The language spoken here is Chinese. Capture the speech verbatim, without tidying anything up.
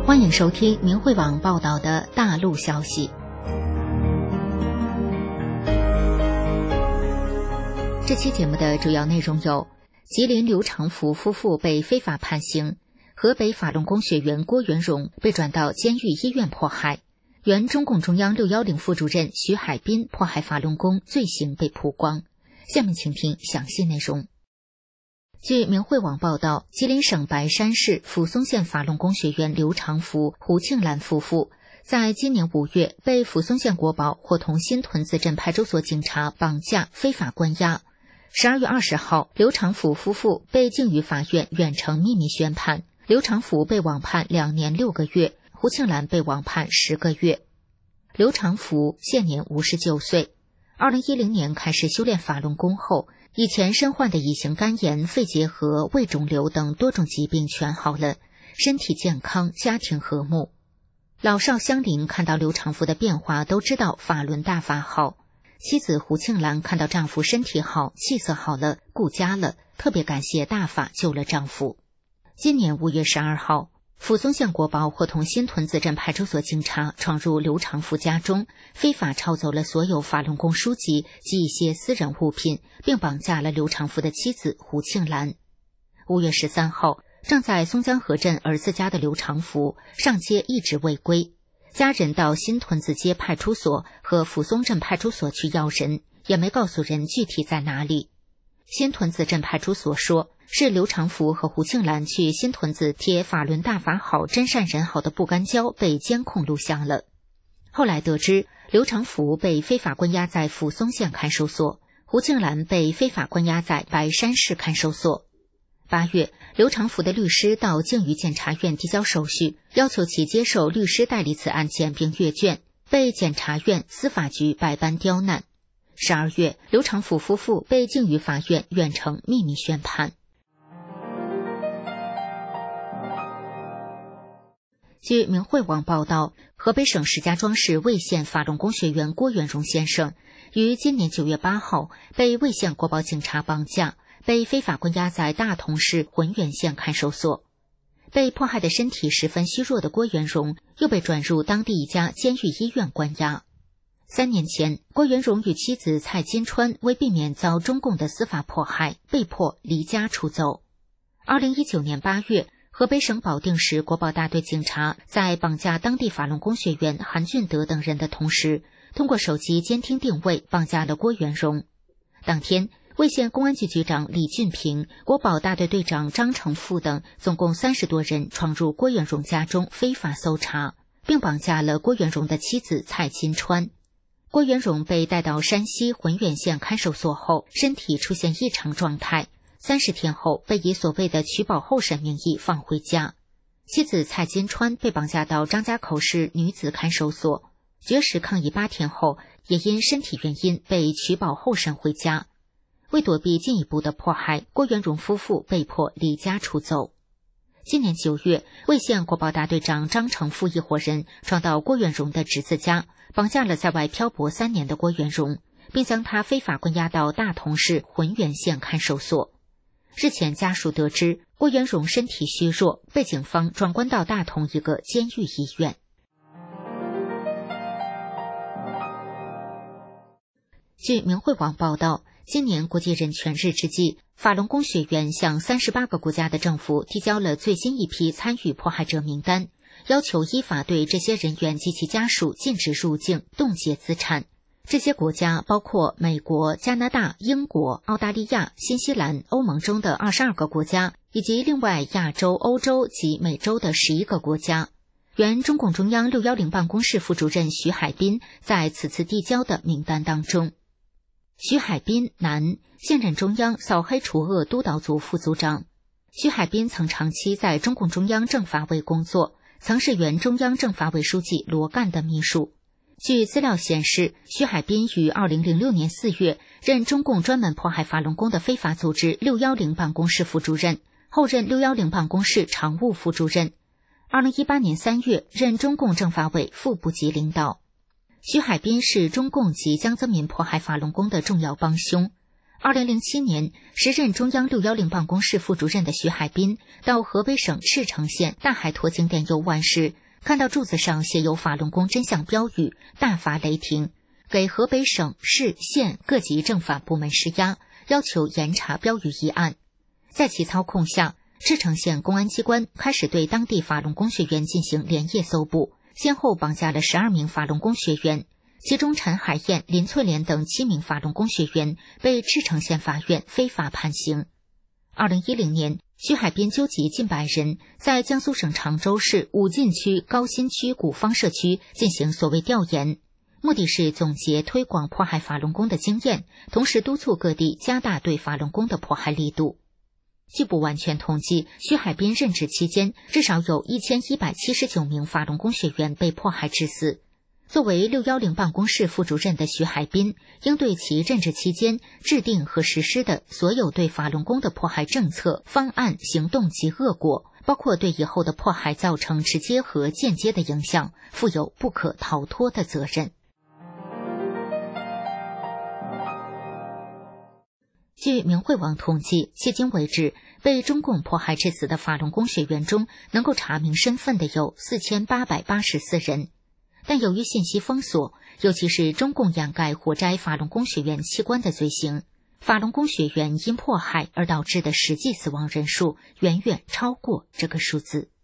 欢迎收听明慧网报道的大陆消息。这期节目的主要内容有：吉林刘长福夫妇被非法判刑，河北法轮功学员郭元荣被转到监狱医院迫害，原中共中央六一零副主任徐海滨迫害法轮功罪行被曝光。下面请听详细内容。据明慧网报道，吉林省白山市抚松县法轮功学员刘长福、胡庆兰夫妇在今年五月被抚松县国保伙同新屯子镇派出所警察绑架非法关押。十二月二十号，刘长福夫妇被境域法院远程秘密宣判，刘长福被网判两年六个月，胡庆兰被网判十个月。刘长福现年五十九岁，二零一零年开始修炼法轮功后，以前身患的乙型肝炎、肺结核、胃肿瘤等多种疾病全好了，身体健康，家庭和睦。老少相邻看到刘长福的变化，都知道法轮大法好。妻子胡庆兰看到丈夫身体好，气色好了，顾家了，特别感谢大法救了丈夫。今年五月十二号，抚松县国保伙同新屯子镇派出所警察闯入刘长福家中，非法抄走了所有法轮功书籍及一些私人物品，并绑架了刘长福的妻子胡庆兰。五月十三号，正在松江河镇儿子家的刘长福上街一直未归，家人到新屯子街派出所和抚松镇派出所去要人，也没告诉人具体在哪里。新屯子镇派出所说，是刘长福和胡庆兰去新屯子贴法轮大法好真善人好的布干胶被监控录像了。后来得知，刘长福被非法关押在抚松县看守所，胡庆兰被非法关押在白山市看守所。八月，刘长福的律师到境域检察院递交手续，要求其接受律师代理此案件并阅卷，被检察院、司法局百般刁难。十二月，刘长福夫妇被境域法院远程秘密宣判。据明慧网报道，河北省石家庄市魏县法轮功学员郭元荣先生于今年九月八号被魏县国保警察绑架，被非法关押在大同市浑源县看守所。被迫害的身体十分虚弱的郭元荣又被转入当地一家监狱医院关押。三年前，郭元荣与妻子蔡金川为避免遭中共的司法迫害，被迫离家出走。二零一九年八月，河北省保定市国保大队警察在绑架当地法轮功学员韩俊德等人的同时，通过手机监听定位绑架了郭元荣。当天，魏县公安局局长李俊平、国保大队队长张成富等总共三十多人闯入郭元荣家中非法搜查，并绑架了郭元荣的妻子蔡金川。郭元荣被带到山西浑源县看守所后，身体出现异常状态，三十天后被以所谓的取保候审名义放回家。妻子蔡金川被绑架到张家口市女子看守所，绝食抗议八天后，也因身体原因被取保候审回家。为躲避进一步的迫害，郭元荣夫妇被迫离家出走。今年九月，魏县国保大队长张成富一伙人闯到郭元荣的侄子家，绑架了在外漂泊三年的郭元荣，并将他非法关押到大同市浑源县看守所。日前，家属得知郭元荣身体虚弱，被警方转关到大同一个监狱医院。据明慧网报道，今年国际人权日之际，法轮功学员向三十八个国家的政府提交了最新一批参与迫害者名单，要求依法对这些人员及其家属禁止入境、冻结资产。这些国家包括美国、加拿大、英国、澳大利亚、新西兰、欧盟中的二十二个国家，以及另外亚洲、欧洲及美洲的十一个国家。原中共中央六一零办公室副主任徐海滨在此次递交的名单当中。徐海滨，男，现任中央扫黑除恶督导组副组长。徐海滨曾长期在中共中央政法委工作，曾是原中央政法委书记罗干的秘书。据资料显示，徐海滨于二零零六年四月任中共专门迫害法轮功的非法组织六一零办公室副主任，后任六一零办公室常务副主任。二零一八年三月任中共政法委副部级领导。徐海滨是中共及江泽民迫害法轮功的重要帮凶。 二零零七年，时任中央六一零办公室副主任的徐海滨到河北省赤城县大海坨景点游玩时，看到柱子上写有法轮功真相标语，大发雷霆，给河北省市县各级政法部门施压，要求严查标语一案。在其操控下，赤城县公安机关开始对当地法轮功学员进行连夜搜捕，先后绑架了十二名法轮功学员，其中陈海燕、林翠莲等七名法轮功学员被赤城县法院非法判刑。二零一零年，徐海滨纠集近百人，在江苏省常州市武进区高新区古方社区进行所谓调研，目的是总结推广迫害法轮功的经验，同时督促各地加大对法轮功的迫害力度。据不完全统计，徐海滨任职期间，至少有一千一百七十九名法轮功学员被迫害致死。作为六一零办公室副主任的徐海滨，应对其任职期间制定和实施的所有对法轮功的迫害政策、方案、行动及恶果，包括对以后的迫害造成直接和间接的影响，负有不可逃脱的责任。据明慧网统计，迄今为止，被中共迫害致死的法轮功学员中，能够查明身份的有四千八百八十四人。但由于信息封锁，尤其是中共掩盖活摘法轮功学员器官的罪行，法轮功学员因迫害而导致的实际死亡人数远远超过这个数字。